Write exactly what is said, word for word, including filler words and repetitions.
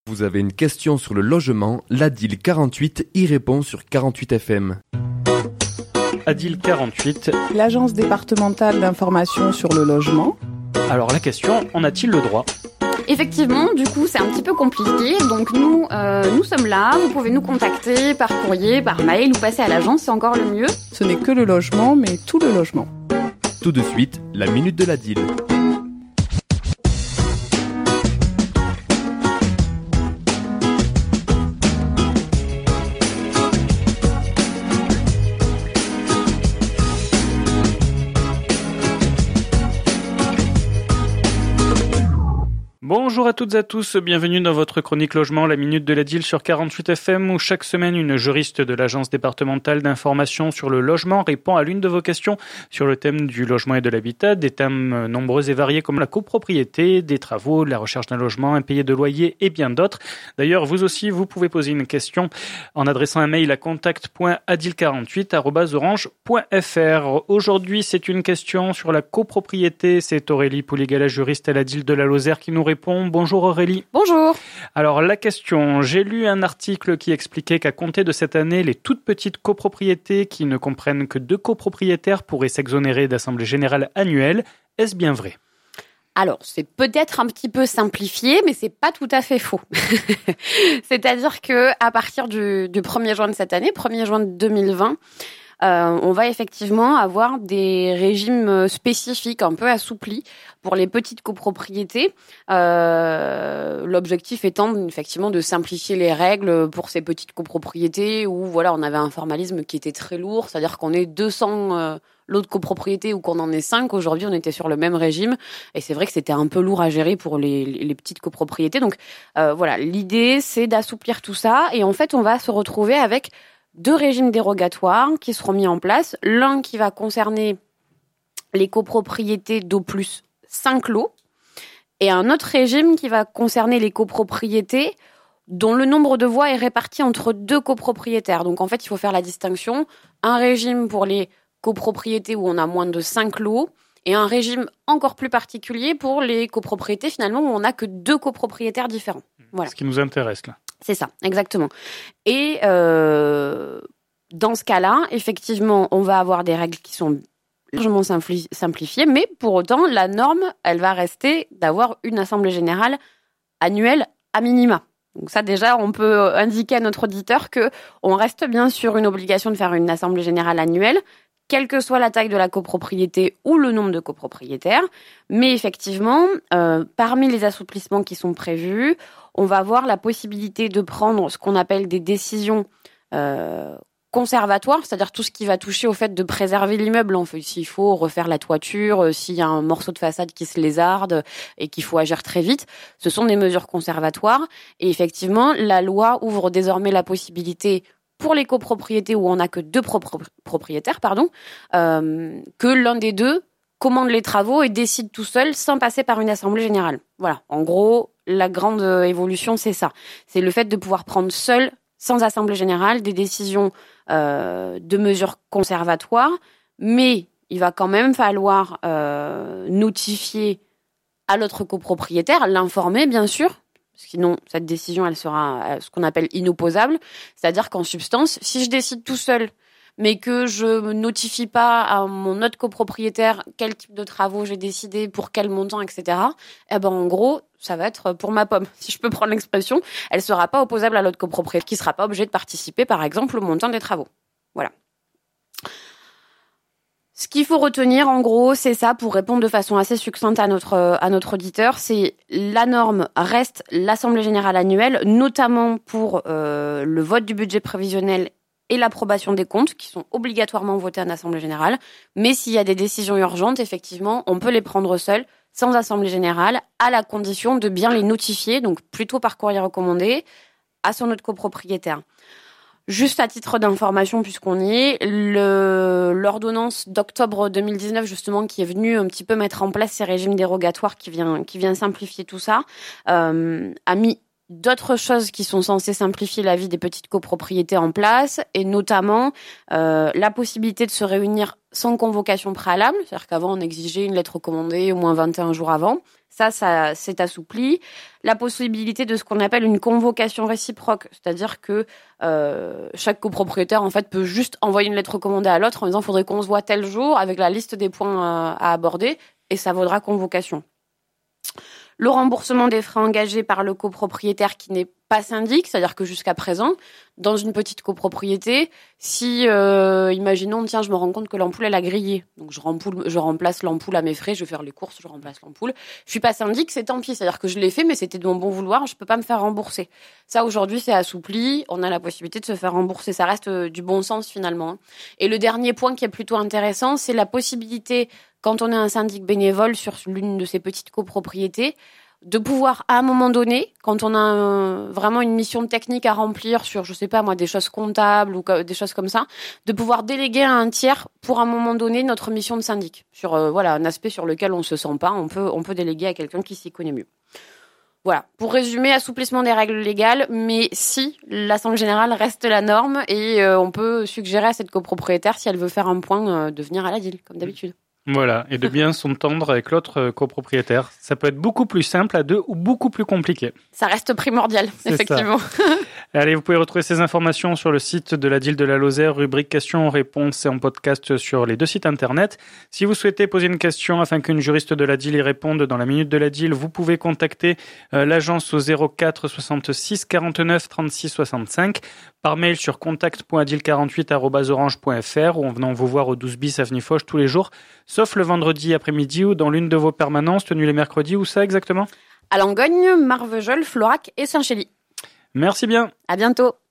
Vous avez une question sur le logement, l'Adil quarante-huit y répond sur quarante-huit F M. Adil quarante-huit. L'agence départementale d'information sur le logement. Alors la question, en a-t-il le droit ? Effectivement, du coup, c'est un petit peu compliqué. Donc nous, euh, nous sommes là. Vous pouvez nous contacter par courrier, par mail ou passer à l'agence, c'est encore le mieux. Ce n'est que le logement, mais tout le logement. Tout de suite, la minute de l'Adil. Bonjour à toutes et à tous, bienvenue dans votre chronique logement, la minute de l'Adil sur quarante-huit F M, où chaque semaine une juriste de l'agence départementale d'information sur le logement répond à l'une de vos questions sur le thème du logement et de l'habitat, des thèmes nombreux et variés comme la copropriété, des travaux, la recherche d'un logement, impayé de loyer et bien d'autres. D'ailleurs, vous aussi, vous pouvez poser une question en adressant un mail à contact point adil quarante-huit arobase orange point f r. Aujourd'hui, c'est une question sur la copropriété. C'est Aurélie Pouligala, juriste à l'Adil de la Lozère, qui nous répond. Bonjour Aurélie. Bonjour. Alors la question, j'ai lu un article qui expliquait qu'à compter de cette année, les toutes petites copropriétés qui ne comprennent que deux copropriétaires pourraient s'exonérer d'assemblée générale annuelle. Est-ce bien vrai ? Alors, c'est peut-être un petit peu simplifié, mais c'est pas tout à fait faux. C'est-à-dire que à partir du, du premier juin de cette année, premier juin deux mille vingt, Euh, on va effectivement avoir des régimes spécifiques un peu assouplis pour les petites copropriétés. Euh, l'objectif étant effectivement de simplifier les règles pour ces petites copropriétés où voilà, on avait un formalisme qui était très lourd, c'est-à-dire qu'on est deux cents euh, lots de copropriétés ou qu'on en est cinq. Aujourd'hui, on était sur le même régime et c'est vrai que c'était un peu lourd à gérer pour les, les petites copropriétés. Donc euh, voilà, l'idée c'est d'assouplir tout ça et en fait, on va se retrouver avec deux régimes dérogatoires qui seront mis en place. L'un qui va concerner les copropriétés d'au plus cinq lots et un autre régime qui va concerner les copropriétés dont le nombre de voix est réparti entre deux copropriétaires. Donc en fait, il faut faire la distinction. Un régime pour les copropriétés où on a moins de cinq lots et un régime encore plus particulier pour les copropriétés finalement où on n'a que deux copropriétaires différents. Voilà. Ce qui nous intéresse là. C'est ça, exactement. Et euh, dans ce cas-là, effectivement, on va avoir des règles qui sont largement simpli- simplifiées, mais pour autant, la norme, elle va rester d'avoir une assemblée générale annuelle à minima. Donc ça, déjà, on peut indiquer à notre auditeur que on reste bien sur une obligation de faire une assemblée générale annuelle, quelle que soit la taille de la copropriété ou le nombre de copropriétaires. Mais effectivement, euh, parmi les assouplissements qui sont prévus, on va avoir la possibilité de prendre ce qu'on appelle des décisions euh, conservatoires, c'est-à-dire tout ce qui va toucher au fait de préserver l'immeuble. En fait, s'il faut refaire la toiture, euh, s'il y a un morceau de façade qui se lézarde et qu'il faut agir très vite, ce sont des mesures conservatoires. Et effectivement, la loi ouvre désormais la possibilité pour les copropriétés où on n'a que deux propres propriétaires, pardon, euh, que l'un des deux commande les travaux et décide tout seul sans passer par une assemblée générale. Voilà, en gros, la grande évolution, c'est ça. C'est le fait de pouvoir prendre seul, sans assemblée générale, des décisions euh, de mesures conservatoires, mais il va quand même falloir euh, notifier à l'autre copropriétaire, l'informer bien sûr, sinon cette décision elle sera ce qu'on appelle inopposable, c'est-à-dire qu'en substance, si je décide tout seul, mais que je ne notifie pas à mon autre copropriétaire quel type de travaux j'ai décidé, pour quel montant, et cetera, eh ben en gros, ça va être pour ma pomme, si je peux prendre l'expression, elle ne sera pas opposable à l'autre copropriétaire qui ne sera pas obligé de participer, par exemple, au montant des travaux. Voilà. Ce qu'il faut retenir, en gros, c'est ça, pour répondre de façon assez succincte à notre, à notre auditeur, c'est la norme reste l'Assemblée générale annuelle, notamment pour euh, le vote du budget prévisionnel et l'approbation des comptes, qui sont obligatoirement votés en Assemblée générale. Mais s'il y a des décisions urgentes, effectivement, on peut les prendre seuls, sans Assemblée générale, à la condition de bien les notifier, donc plutôt par courrier recommandé, à son autre copropriétaire. Juste à titre d'information, puisqu'on y est, le, l'ordonnance d'octobre deux mille dix-neuf, justement, qui est venue un petit peu mettre en place ces régimes dérogatoires, qui vient, qui vient simplifier tout ça, euh, a mis d'autres choses qui sont censées simplifier la vie des petites copropriétés en place, et notamment euh, la possibilité de se réunir sans convocation préalable, c'est-à-dire qu'avant on exigeait une lettre recommandée au moins vingt et un jours avant. Ça, ça c'est assoupli. La possibilité de ce qu'on appelle une convocation réciproque, c'est-à-dire que euh, chaque copropriétaire en fait peut juste envoyer une lettre recommandée à l'autre en disant faudrait qu'on se voit tel jour avec la liste des points euh, à aborder et ça vaudra convocation. Le remboursement des frais engagés par le copropriétaire qui n'est pas syndic, c'est-à-dire que jusqu'à présent, dans une petite copropriété, si, euh, imaginons, tiens, je me rends compte que l'ampoule, elle a grillé, donc je, rempoule, je remplace l'ampoule à mes frais, je vais faire les courses, je remplace l'ampoule. Je suis pas syndic, c'est tant pis, c'est-à-dire que je l'ai fait, mais c'était de mon bon vouloir, je peux pas me faire rembourser. Ça, aujourd'hui, c'est assoupli, on a la possibilité de se faire rembourser, ça reste du bon sens finalement. Et le dernier point qui est plutôt intéressant, c'est la possibilité, quand on est un syndic bénévole sur l'une de ces petites copropriétés, de pouvoir, à un moment donné, quand on a un, vraiment une mission technique à remplir sur, je sais pas moi, des choses comptables ou des choses comme ça, de pouvoir déléguer à un tiers pour, à un moment donné, notre mission de syndic. Sur, euh, voilà, un aspect sur lequel on se sent pas, on peut, on peut déléguer à quelqu'un qui s'y connaît mieux. Voilà. Pour résumer, assouplissement des règles légales, mais si l'Assemblée générale reste la norme et euh, on peut suggérer à cette copropriétaire, si elle veut faire un point, euh, de venir à la D I L, comme d'habitude. Voilà, et de bien s'entendre avec l'autre copropriétaire. Ça peut être beaucoup plus simple à deux ou beaucoup plus compliqué. Ça reste primordial, c'est effectivement. Allez, vous pouvez retrouver ces informations sur le site de la D I L de la Lozère, rubrique questions, réponses et en podcast sur les deux sites internet. Si vous souhaitez poser une question afin qu'une juriste de la D I L y réponde dans la minute de la D I L, vous pouvez contacter euh, l'agence au zéro quatre soixante-six quarante-neuf trente-six soixante-cinq, par mail sur contact point adil quarante-huit arobase orange point fr ou en venant vous voir au douze bis avenue Foch tous les jours, sauf le vendredi après-midi ou dans l'une de vos permanences tenues les mercredis. Où ça exactement ? À Langogne, Marvejols, Florac et Saint-Chély. Merci bien. À bientôt.